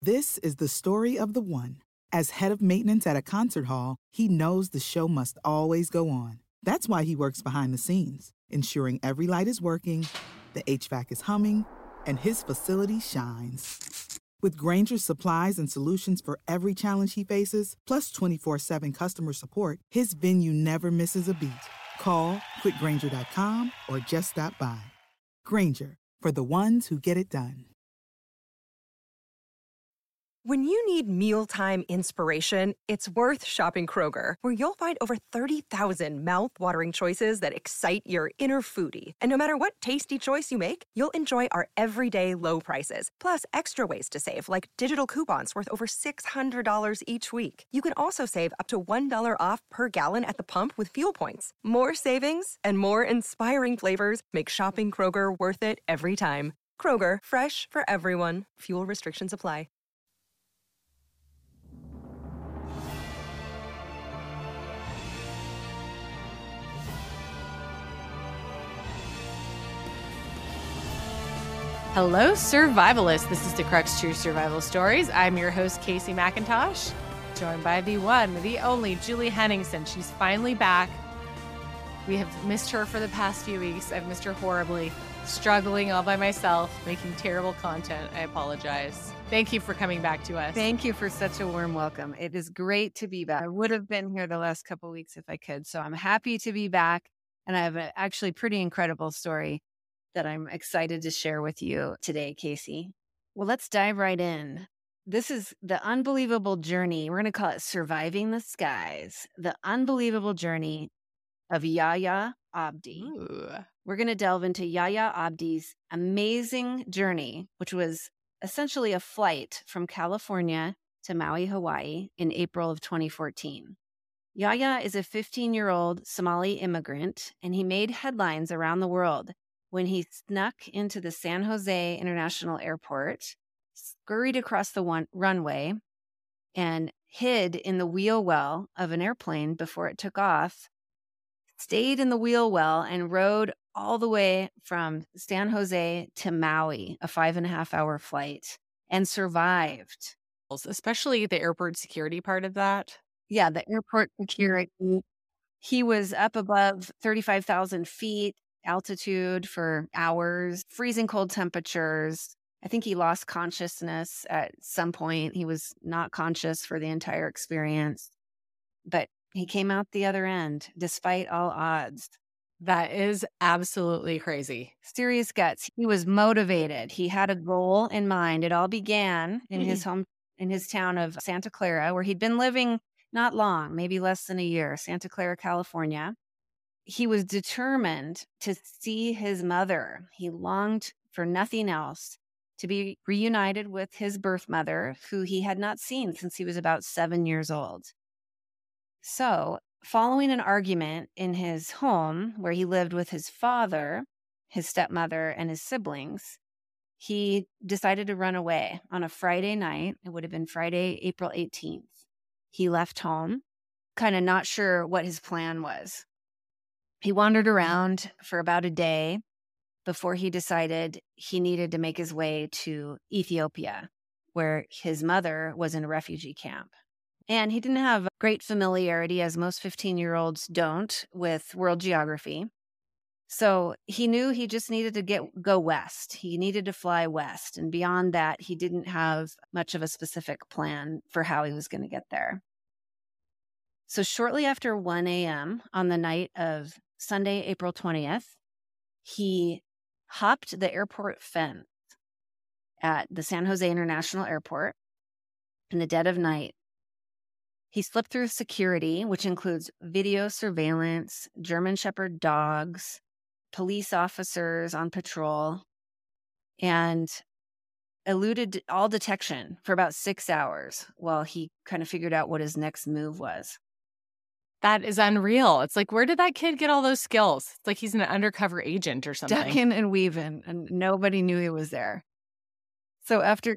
This is the story of the one. As head of maintenance at a concert hall, he knows the show must always go on. That's why he works behind the scenes, ensuring every light is working, the HVAC is humming, and his facility shines. With Grainger's supplies and solutions for every challenge he faces, plus 24/7 customer support, his venue never misses a beat. Call quickgrainger.com or just stop by. Grainger, for the ones who get it done. When you need mealtime inspiration, it's worth shopping Kroger, where you'll find over 30,000 mouth-watering choices that excite your inner foodie. And no matter what tasty choice you make, you'll enjoy our everyday low prices, plus extra ways to save, like digital coupons worth over $600 each week. You can also save up to $1 off per gallon at the pump with fuel points. More savings and more inspiring flavors make shopping Kroger worth it every time. Kroger, fresh for everyone. Fuel restrictions apply. Hello, survivalists. This is The Crux True Survival Stories. I'm your host, Casey McIntosh, joined by the one, the only Julie Henningsen. She's finally back. We have missed her for the past few weeks. I've missed her horribly, struggling all by myself, making terrible content. I apologize. Thank you for coming back to us. Thank you for such a warm welcome. It is great to be back. I would have been here the last couple of weeks if I could, so I'm happy to be back. And I have an actually pretty incredible story that I'm excited to share with you today, Casey. Well, let's dive right in. This is the unbelievable journey. We're going to call it Surviving the Skies, the unbelievable journey of Yahya Abdi. Ooh. We're going to delve into Yahya Abdi's amazing journey, which was essentially a flight from California to Maui, Hawaii in April of 2014. Yahya is a 15-year-old Somali immigrant, and he made headlines around the world when he snuck into the San Jose International Airport, scurried across the runway, and hid in the wheel well of an airplane before it took off, stayed in the wheel well, and rode all the way from San Jose to Maui, a 5.5-hour flight, and survived. Especially the airport security part of that. Yeah, the airport security. He was up above 35,000 feet altitude for hours, freezing cold temperatures. I think he lost consciousness at some point. He was not conscious for the entire experience, but he came out the other end despite all odds. That is absolutely crazy. Serious guts. He was motivated. He had a goal in mind. It all began in his town of Santa Clara, where he'd been living not long, maybe less than a year, Santa Clara, California. He was determined to see his mother. He longed for nothing else, to be reunited with his birth mother, who he had not seen since he was about 7 years old. So, following an argument in his home where he lived with his father, his stepmother, and his siblings, he decided to run away on a Friday night. It would have been Friday, April 18th. He left home, kind of not sure what his plan was. He wandered around for about a day before he decided he needed to make his way to Ethiopia, where his mother was in a refugee camp. And he didn't have great familiarity, as most 15-year-olds don't, with world geography. So he knew he just needed to go west. He needed to fly west. And beyond that, he didn't have much of a specific plan for how he was going to get there. So shortly after 1 a.m. on the night of Sunday, April 20th, he hopped the airport fence at the San Jose International Airport in the dead of night. He slipped through security, which includes video surveillance, German Shepherd dogs, police officers on patrol, and eluded all detection for about 6 hours while he kind of figured out what his next move was. That is unreal. It's like, where did that kid get all those skills? It's like he's an undercover agent or something. Ducking and weaving, and nobody knew he was there. So after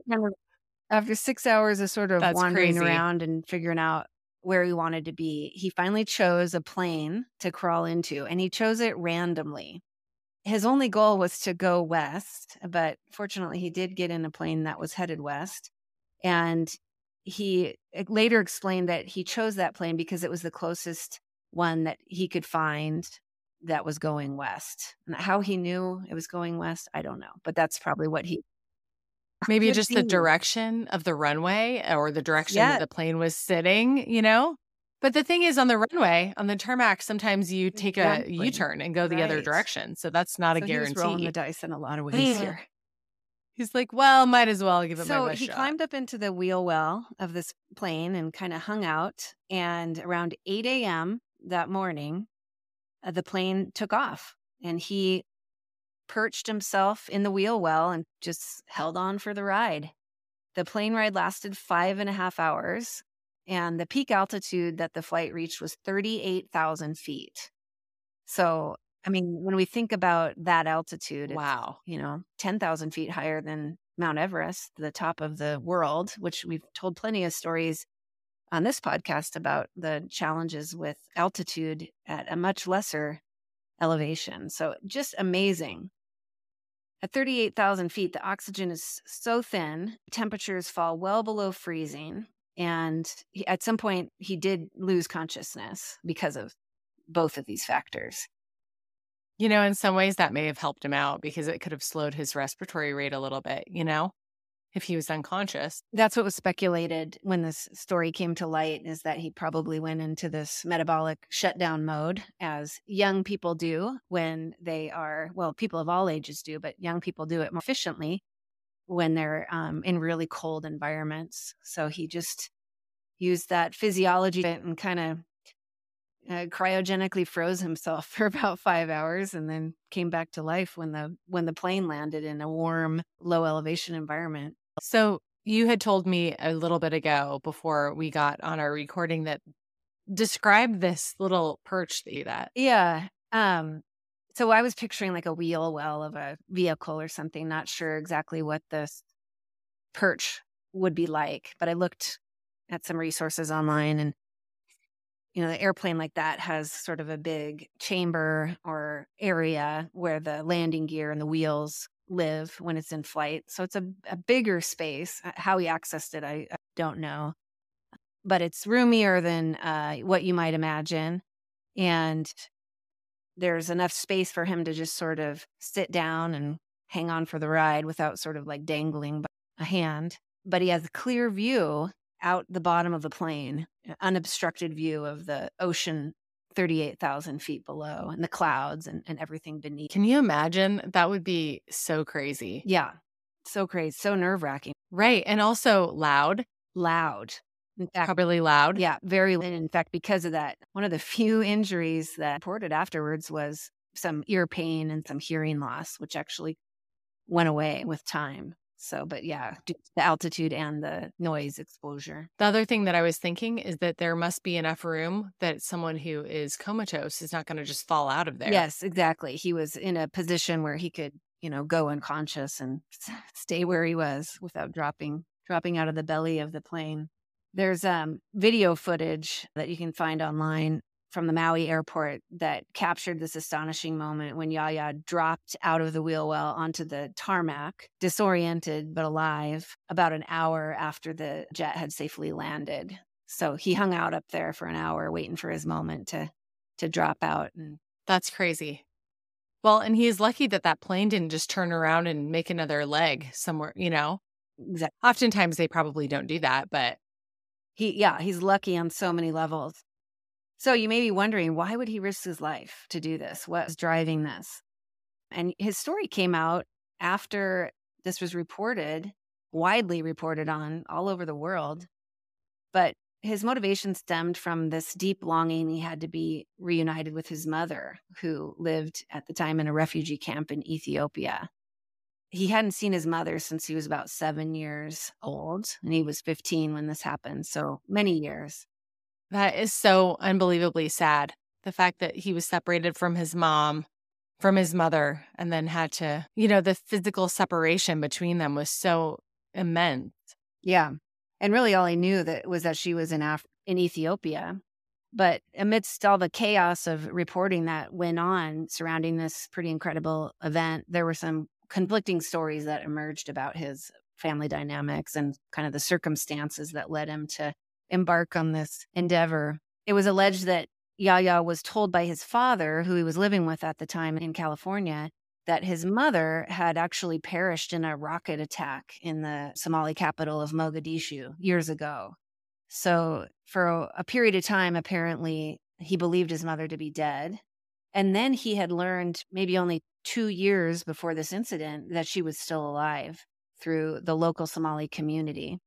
6 hours of sort of wandering around and figuring out where he wanted to be, he finally chose a plane to crawl into, and he chose it randomly. His only goal was to go west, but fortunately he did get in a plane that was headed west. And he later explained that he chose that plane because it was the closest one that he could find that was going west. And how he knew it was going west, I don't know. But that's probably what he Maybe could just the be. direction of the runway or the direction Yeah. that the plane was sitting, you know? But the thing is, on the runway, on the tarmac, sometimes you take a Exactly. U-turn and go the other Right. direction. So that's not a So he was rolling the guarantee. dice in a lot of ways here. He's like, well, might as well give it my So best he shot. climbed up into the wheel well of this plane and kind of hung out. And around 8 a.m. that morning, the plane took off, and he perched himself in the wheel well and just held on for the ride. The plane ride lasted 5.5 hours, and the peak altitude that the flight reached was 38,000 feet. So, I mean, when we think about that altitude, Wow. it's 10,000 feet higher than Mount Everest, the top of the world, which we've told plenty of stories on this podcast about the challenges with altitude at a much lesser elevation. So just amazing. At 38,000 feet, the oxygen is so thin, temperatures fall well below freezing. And at some point, he did lose consciousness because of both of these factors. You know, in some ways that may have helped him out because it could have slowed his respiratory rate a little bit, if he was unconscious. That's what was speculated when this story came to light, is that he probably went into this metabolic shutdown mode, as young people do when they are, well, people of all ages do, but young people do it more efficiently when they're in really cold environments. So he just used that physiology and kind of cryogenically froze himself for about 5 hours and then came back to life when the plane landed in a warm, low elevation environment. So you had told me a little bit ago before we got on our recording that describe this little perch that you got. Yeah. So I was picturing like a wheel well of a vehicle or something, not sure exactly what this perch would be like, but I looked at some resources online, and the airplane like that has sort of a big chamber or area where the landing gear and the wheels live when it's in flight. So it's a bigger space. How he accessed it, I don't know. But it's roomier than what you might imagine. And there's enough space for him to just sort of sit down and hang on for the ride without sort of like dangling by a hand. But he has a clear view out the bottom of the plane, an unobstructed view of the ocean 38,000 feet below and the clouds and everything beneath. Can you imagine? That would be so crazy. Yeah. So crazy. So nerve-wracking. Right. And also loud. Loud. In fact, Probably loud. yeah, very. In fact, because of that, one of the few injuries that reported afterwards was some ear pain and some hearing loss, which actually went away with time. So, but yeah, due to the altitude and the noise exposure. The other thing that I was thinking is that there must be enough room that someone who is comatose is not going to just fall out of there. Yes, exactly. He was in a position where he could, go unconscious and stay where he was without dropping out of the belly of the plane. There's video footage that you can find online from the Maui airport that captured this astonishing moment when Yahya dropped out of the wheel well onto the tarmac, disoriented but alive, about an hour after the jet had safely landed. So he hung out up there for an hour waiting for his moment to drop out. And that's crazy. Well, and he's lucky that plane didn't just turn around and make another leg somewhere, Exactly. Oftentimes they probably don't do that, but he's lucky on so many levels. So you may be wondering, why would he risk his life to do this? What was driving this? And his story came out after this was widely reported on all over the world. But his motivation stemmed from this deep longing he had to be reunited with his mother, who lived at the time in a refugee camp in Ethiopia. He hadn't seen his mother since he was about 7 years old, and he was 15 when this happened. So many years. That is so unbelievably sad. The fact that he was separated from his mom, from his mother, and then had to, the physical separation between them was so immense. Yeah. And really all he knew was that she was in Ethiopia. But amidst all the chaos of reporting that went on surrounding this pretty incredible event, there were some conflicting stories that emerged about his family dynamics and kind of the circumstances that led him to embark on this endeavor. It was alleged that Yahya was told by his father, who he was living with at the time in California, that his mother had actually perished in a rocket attack in the Somali capital of Mogadishu years ago. So for a period of time, apparently, he believed his mother to be dead. And then he had learned maybe only 2 years before this incident that she was still alive through the local Somali community.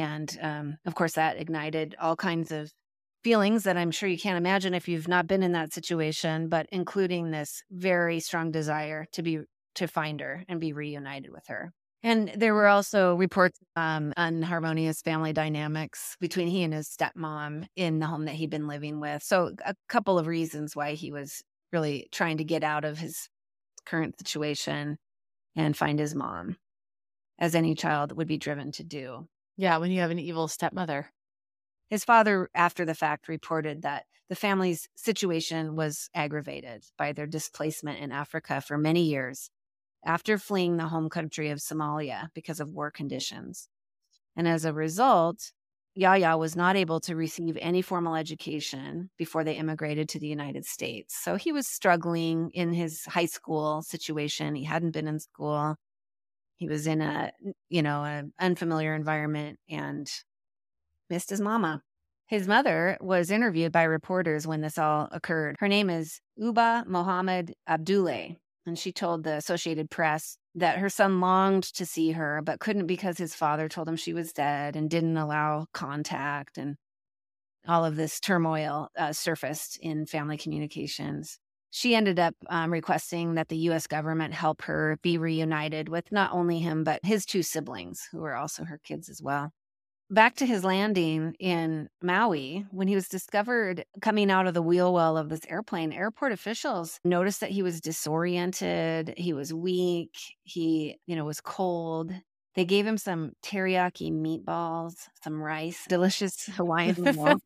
And of course, that ignited all kinds of feelings that I'm sure you can't imagine if you've not been in that situation, but including this very strong desire to find her and be reunited with her. And there were also reports of unharmonious family dynamics between he and his stepmom in the home that he'd been living with. So a couple of reasons why he was really trying to get out of his current situation and find his mom, as any child would be driven to do. Yeah, when you have an evil stepmother. His father, after the fact, reported that the family's situation was aggravated by their displacement in Africa for many years after fleeing the home country of Somalia because of war conditions. And as a result, Yahya was not able to receive any formal education before they immigrated to the United States. So he was struggling in his high school situation. He hadn't been in school. He was in an unfamiliar environment and missed his mama. His mother was interviewed by reporters when this all occurred. Her name is Uba Mohammed Abdullah, and she told the Associated Press that her son longed to see her, but couldn't because his father told him she was dead and didn't allow contact, and all of this turmoil surfaced in family communications. She ended up requesting that the U.S. government help her be reunited with not only him, but his 2 siblings, who were also her kids as well. Back to his landing in Maui, when he was discovered coming out of the wheel well of this airplane, airport officials noticed that he was disoriented, he was weak, he, was cold. They gave him some teriyaki meatballs, some rice, delicious Hawaiian meal.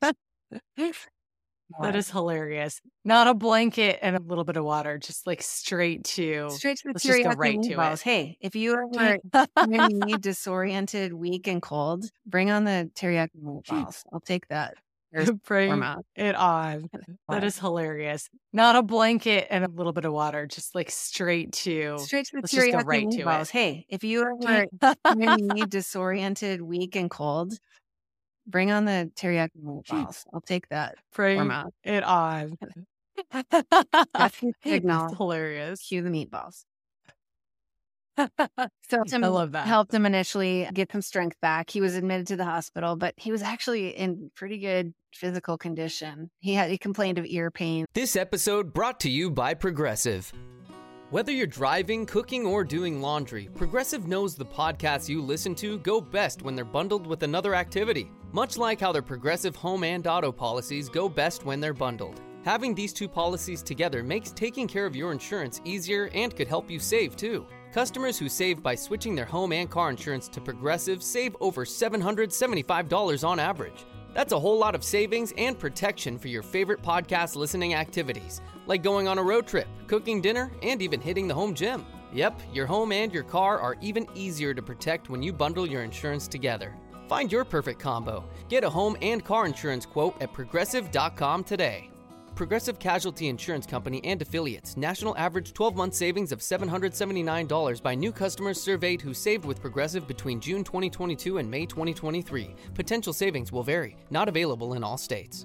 That is hilarious. Not a blanket and a little bit of water, just like straight to the let's just go teriyaki right to meatballs. it. Hey, if you are disoriented, weak, and cold, bring on the teriyaki meatballs. I'll take that. Bring it on. That is hilarious. Not a blanket and a little bit of water, just like straight to the let's teriyaki just go right meatballs. to it. Hey, if you are disoriented, weak, and cold, bring on the teriyaki meatballs. I'll take that. Bring it on. That's hilarious. Cue the meatballs. So I love that. Helped him initially get some strength back. He was admitted to the hospital, but he was actually in pretty good physical condition. He complained of ear pain. This episode brought to you by Progressive. Whether you're driving, cooking, or doing laundry, Progressive knows the podcasts you listen to go best when they're bundled with another activity. Much like how their Progressive home and auto policies go best when they're bundled. Having these 2 policies together makes taking care of your insurance easier and could help you save, too. Customers who save by switching their home and car insurance to Progressive save over $775 on average. That's a whole lot of savings and protection for your favorite podcast listening activities, like going on a road trip, cooking dinner, and even hitting the home gym. Yep, your home and your car are even easier to protect when you bundle your insurance together. Find your perfect combo. Get a home and car insurance quote at Progressive.com today. Progressive Casualty Insurance Company and Affiliates. National average 12-month savings of $779 by new customers surveyed who saved with Progressive between June 2022 and May 2023. Potential savings will vary. Not available in all states.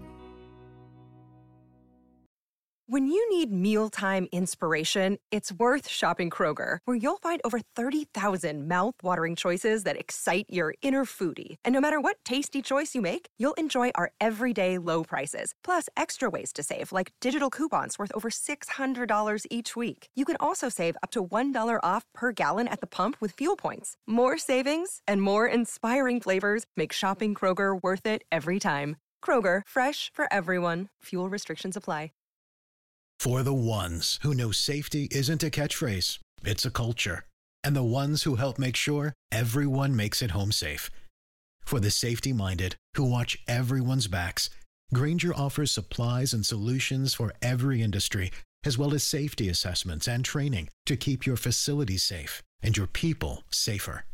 When you need mealtime inspiration, it's worth shopping Kroger, where you'll find over 30,000 mouth-watering choices that excite your inner foodie. And no matter what tasty choice you make, you'll enjoy our everyday low prices, plus extra ways to save, like digital coupons worth over $600 each week. You can also save up to $1 off per gallon at the pump with fuel points. More savings and more inspiring flavors make shopping Kroger worth it every time. Kroger, fresh for everyone. Fuel restrictions apply. For the ones who know safety isn't a catchphrase, it's a culture. And the ones who help make sure everyone makes it home safe. For the safety-minded who watch everyone's backs, Grainger offers supplies and solutions for every industry, as well as safety assessments and training to keep your facilities safe and your people safer.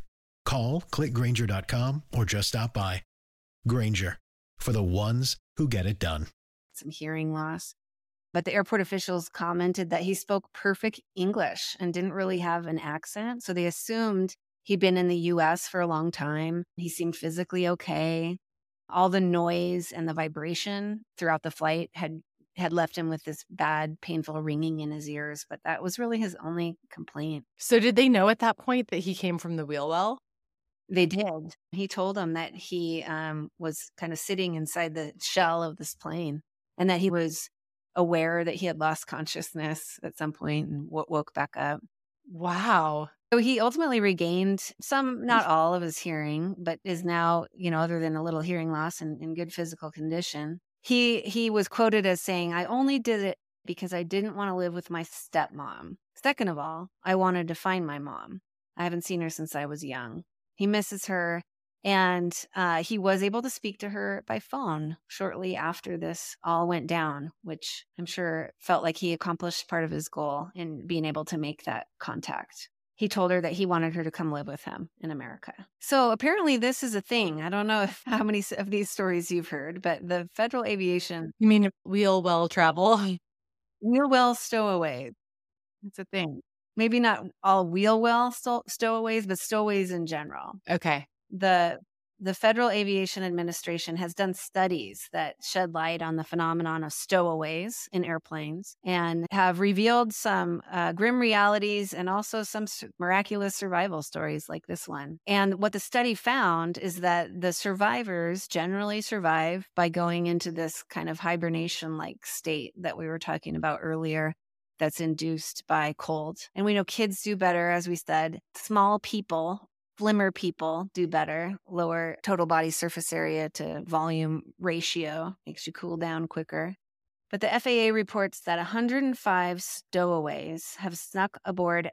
Call, click Grainger.com, or just stop by. Grainger, for the ones who get it done. Some hearing loss. But the airport officials commented that he spoke perfect English and didn't really have an accent. So they assumed he'd been in the U.S. for a long time. He seemed physically okay. All the noise and the vibration throughout the flight had left him with this bad, painful ringing in his ears. But that was really his only complaint. So did they know at that point that he came from the wheel well? They did. He told them that he was kind of sitting inside the shell of this plane and that he was aware that he had lost consciousness at some point and woke back up. Wow. So he ultimately regained some, not all of his hearing, but is now, other than a little hearing loss and in good physical condition. He was quoted as saying, "I only did it because I didn't want to live with my stepmom. Second of all, I wanted to find my mom. I haven't seen her since I was young." He misses her, and he was able to speak to her by phone shortly after this all went down, which I'm sure felt like he accomplished part of his goal in being able to make that contact. He told her that he wanted her to come live with him in America. So apparently this is a thing. I don't know how many of these stories you've heard, but the Federal Aviation... You mean wheel well travel? Wheel well stowaways. It's a thing. Maybe not all wheel well stowaways, but stowaways in general. Okay. The Federal Aviation Administration has done studies that shed light on the phenomenon of stowaways in airplanes and have revealed some grim realities and also some miraculous survival stories like this one. And what the study found is that the survivors generally survive by going into this kind of hibernation-like state that we were talking about earlier, that's induced by cold. And we know kids do better, as we said. Small people, slimmer people do better. Lower total body surface area to volume ratio makes you cool down quicker. But the FAA reports that 105 stowaways have snuck aboard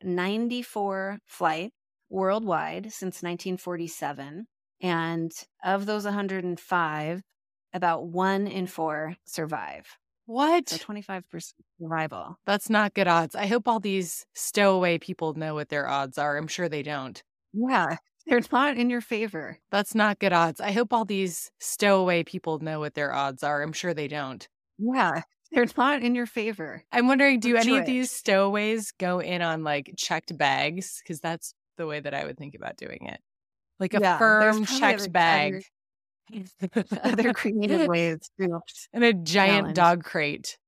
94 flights worldwide since 1947. And of those 105, about 1 in 4 survive. What? So 25% survival. That's not good odds. I hope all these stowaway people know what their odds are. I'm sure they don't. Yeah, they're not in your favor. That's not good odds. I hope all these stowaway people know what their odds are. I'm sure they don't. Yeah, they're not in your favor. I'm wondering, do any of Trick. these stowaways go in on like checked bags? Because that's the way that I would think about doing it. Like a firm checked bag. Other creative ways. And a giant dog crate.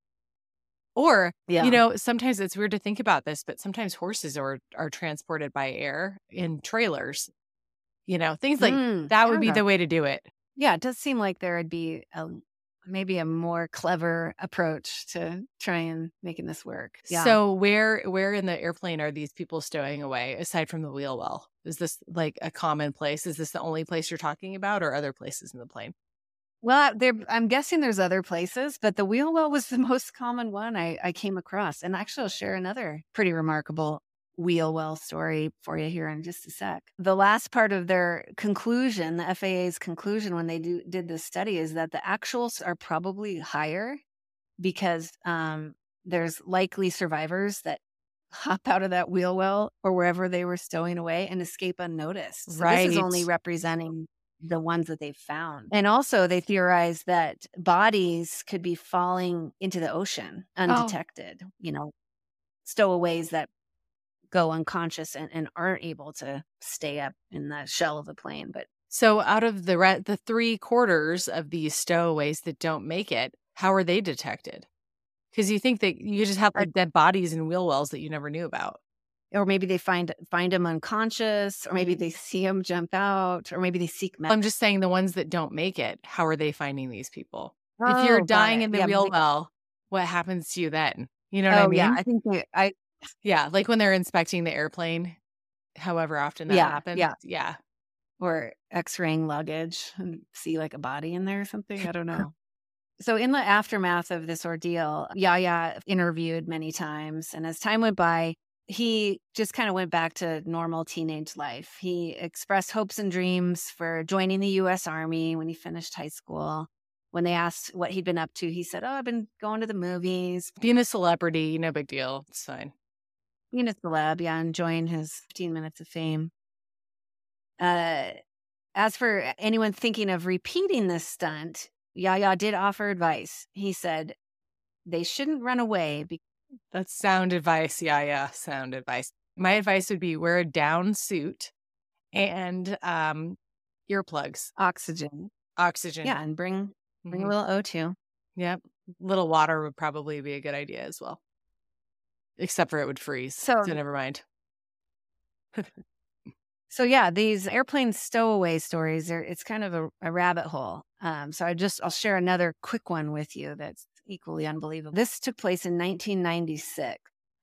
Or, sometimes it's weird to think about this, but sometimes horses are transported by air in trailers. Things like that would be the way to do it. Yeah, it does seem like there would be maybe a more clever approach to try and making this work. Yeah. So where in the airplane are these people stowing away, aside from the wheel well? Is this like a common place? Is this the only place you're talking about, or other places in the plane? Well, I'm guessing there's other places, but the wheel well was the most common one I came across. And actually, I'll share another pretty remarkable wheel well story for you here in just a sec. The last part of their conclusion, the FAA's conclusion when they did this study, is that the actuals are probably higher because there's likely survivors that hop out of that wheel well or wherever they were stowing away and escape unnoticed. So right. This is only representing the ones that they found. And also they theorize that bodies could be falling into the ocean undetected, stowaways that go unconscious and aren't able to stay up in the shell of the plane. But so out of the 3/4 of these stowaways that don't make it, how are they detected? Because you think that you just have like dead bodies in wheel wells that you never knew about. Or maybe they find them unconscious, or maybe they see them jump out, or maybe they seek medicine. I'm just saying the ones that don't make it, how are they finding these people? If you're dying in the wheel well, what happens to you then? You know what I mean? Yeah, I think yeah, like when they're inspecting the airplane, however often that happens. Yeah. Or x-raying luggage and see like a body in there or something. I don't know. So in the aftermath of this ordeal, Yahya interviewed many times. And as time went by, he just kind of went back to normal teenage life. He expressed hopes and dreams for joining the U.S. Army when he finished high school. When they asked what he'd been up to, he said, I've been going to the movies. Being a celebrity, no big deal. It's fine. Being a celeb, enjoying his 15 minutes of fame. As for anyone thinking of repeating this stunt, Yahya did offer advice. He said they shouldn't run away. That's sound advice. Yeah, sound advice. My advice would be wear a down suit and earplugs. Oxygen. Yeah, and bring a little O2. Yep. Little water would probably be a good idea as well. Except for it would freeze. So never mind. So yeah, these airplane stowaway stories it's kind of a rabbit hole. So I'll share another quick one with you that's equally unbelievable. This took place in 1996.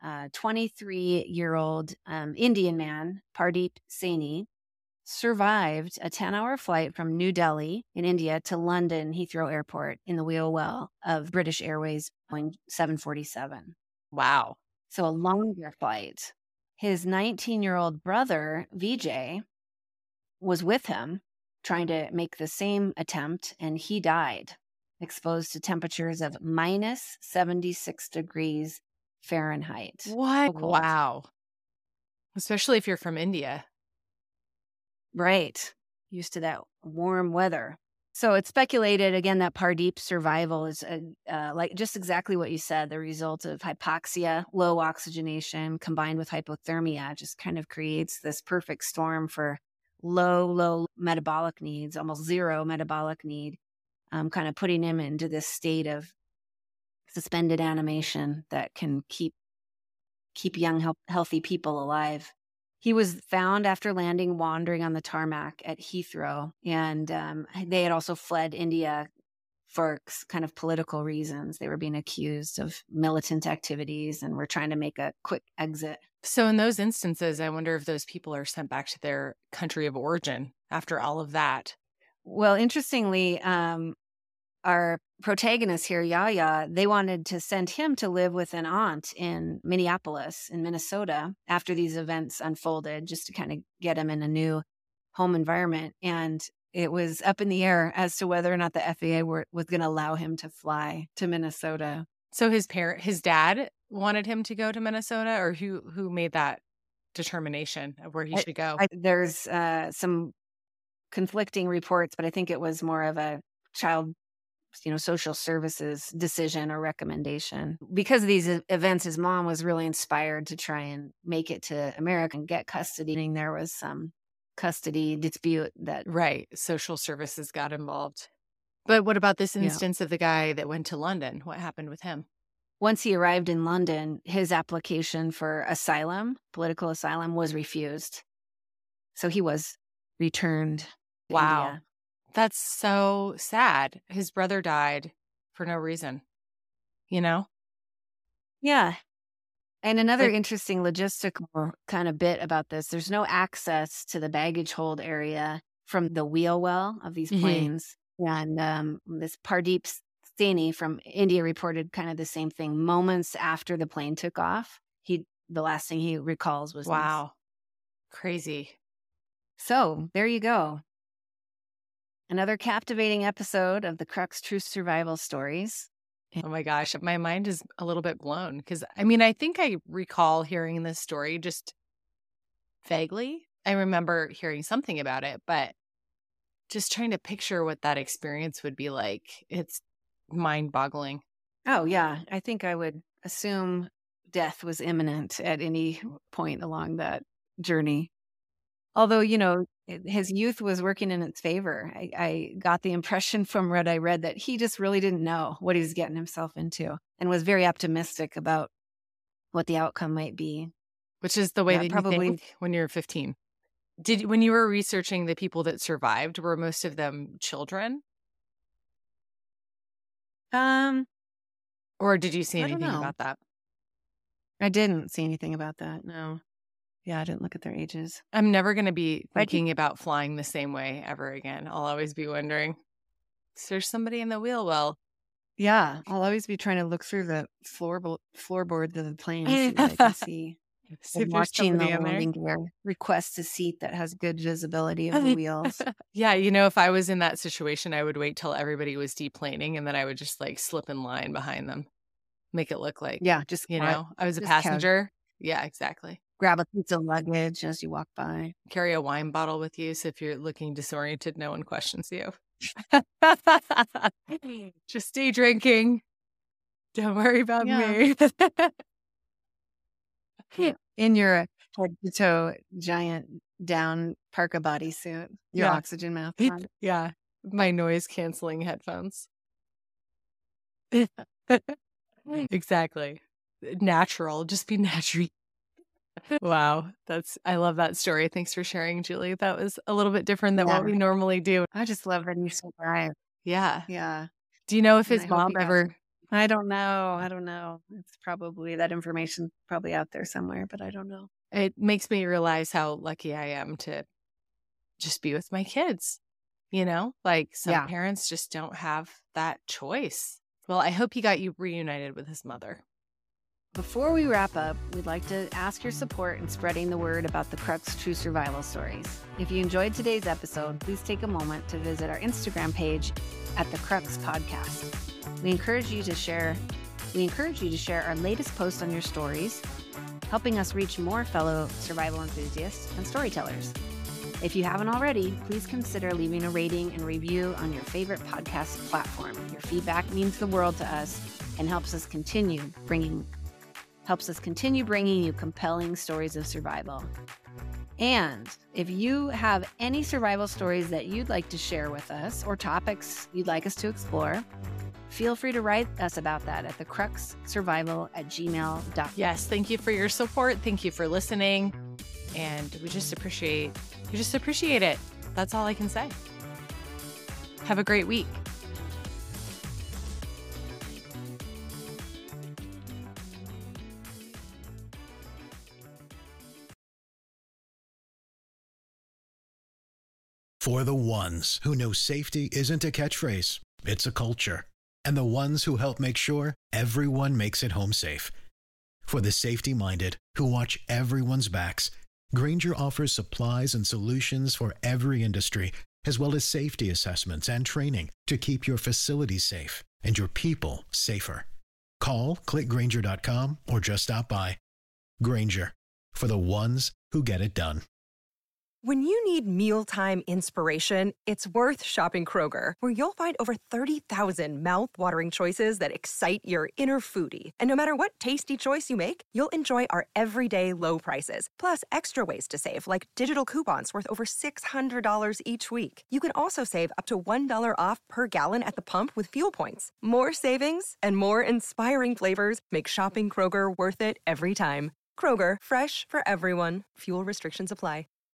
23-year-old Indian man, Pardeep Saini, survived a 10-hour flight from New Delhi in India to London Heathrow Airport in the wheel well of British Airways Boeing 747. Wow. So a longer flight. His 19-year-old brother, Vijay, was with him trying to make the same attempt, and he died, exposed to temperatures of minus 76 degrees Fahrenheit. What? Wow. Especially if you're from India. Right. Used to that warm weather. So it's speculated, again, that Pardeep's survival is like just exactly what you said, the result of hypoxia, low oxygenation, combined with hypothermia, just kind of creates this perfect storm for low metabolic needs, almost zero metabolic need, kind of putting him into this state of suspended animation that can keep young, healthy people alive. He was found after landing, wandering on the tarmac at Heathrow, and they had also fled India for kind of political reasons. They were being accused of militant activities and were trying to make a quick exit. So in those instances, I wonder if those people are sent back to their country of origin after all of that. Well, interestingly, our protagonist here, Yahya, they wanted to send him to live with an aunt in Minneapolis, in Minnesota, after these events unfolded, just to kind of get him in a new home environment. And it was up in the air as to whether or not the FAA was going to allow him to fly to Minnesota. So his dad wanted him to go to Minnesota, or who made that determination of where he should go? There's some conflicting reports, but I think it was more of a child social services decision or recommendation. Because of these events, his mom was really inspired to try and make it to America and get custody. And there was some custody dispute that... Right. Social services got involved. But what about this instance of the guy that went to London? What happened with him? Once he arrived in London, his application for asylum, political asylum, was refused. So he was returned to India. That's so sad. His brother died for no reason, Yeah. And another interesting logistical kind of bit about this, there's no access to the baggage hold area from the wheel well of these planes. And this Pardeep Saini from India reported kind of the same thing. Moments after the plane took off, the last thing he recalls was wow. This. Crazy. So there you go. Another captivating episode of the Crux True Survival Stories. Oh my gosh, my mind is a little bit blown because, I think I recall hearing this story just vaguely. I remember hearing something about it, but just trying to picture what that experience would be like, it's mind-boggling. Oh, yeah. I think I would assume death was imminent at any point along that journey. Although, his youth was working in its favor. I got the impression from what I read that he just really didn't know what he was getting himself into and was very optimistic about what the outcome might be. Which is the way that you think when you're 15. When you were researching the people that survived, were most of them children? Or did you see anything about that? I didn't see anything about that, no. Yeah, I didn't look at their ages. I'm never going to be thinking about flying the same way ever again. I'll always be wondering, is there somebody in the wheel well? Yeah, I'll always be trying to look through the floorboards of the plane so that I can see. Watching the landing gear, request a seat that has good visibility of the wheels. Yeah, if I was in that situation, I would wait till everybody was deplaning and then I would just slip in line behind them. Make it look like, I was a passenger. Yeah, exactly. grab a piece of luggage as you walk by. Carry a wine bottle with you, so if you're looking disoriented, no one questions you. Just stay drinking. Don't worry about me. In your head-to-toe giant down parka bodysuit, your oxygen mask on. Yeah, my noise-canceling headphones. Exactly. Natural. Just be natural. Wow. I love that story. Thanks for sharing, Julie. That was a little bit different than what we normally do. I just love that you survived. Yeah. Yeah. Do you know if And his I hope mom he got ever... I don't know. It's probably, that information's probably out there somewhere, but I don't know. It makes me realize how lucky I am to just be with my kids. You know, like some parents just don't have that choice. Well, I hope he got you reunited with his mother. Before we wrap up, we'd like to ask your support in spreading the word about the Crux True Survival Stories. If you enjoyed today's episode, please take a moment to visit our Instagram page at The Crux Podcast. We encourage you to share our latest post on your stories, helping us reach more fellow survival enthusiasts and storytellers. If you haven't already, please consider leaving a rating and review on your favorite podcast platform. Your feedback means the world to us and helps us continue bringing you compelling stories of survival. And if you have any survival stories that you'd like to share with us or topics you'd like us to explore, feel free to write us about that at thecruxsurvival@gmail.com. Yes, thank you for your support. Thank you for listening. And we just appreciate it. That's all I can say. Have a great week. For the ones who know safety isn't a catchphrase, it's a culture. And the ones who help make sure everyone makes it home safe. For the safety-minded who watch everyone's backs, Grainger offers supplies and solutions for every industry, as well as safety assessments and training to keep your facilities safe and your people safer. Call, click Grainger.com, or just stop by. Grainger, for the ones who get it done. When you need mealtime inspiration, it's worth shopping Kroger, where you'll find over 30,000 mouth-watering choices that excite your inner foodie. And no matter what tasty choice you make, you'll enjoy our everyday low prices, plus extra ways to save, like digital coupons worth over $600 each week. You can also save up to $1 off per gallon at the pump with fuel points. More savings and more inspiring flavors make shopping Kroger worth it every time. Kroger, fresh for everyone. Fuel restrictions apply.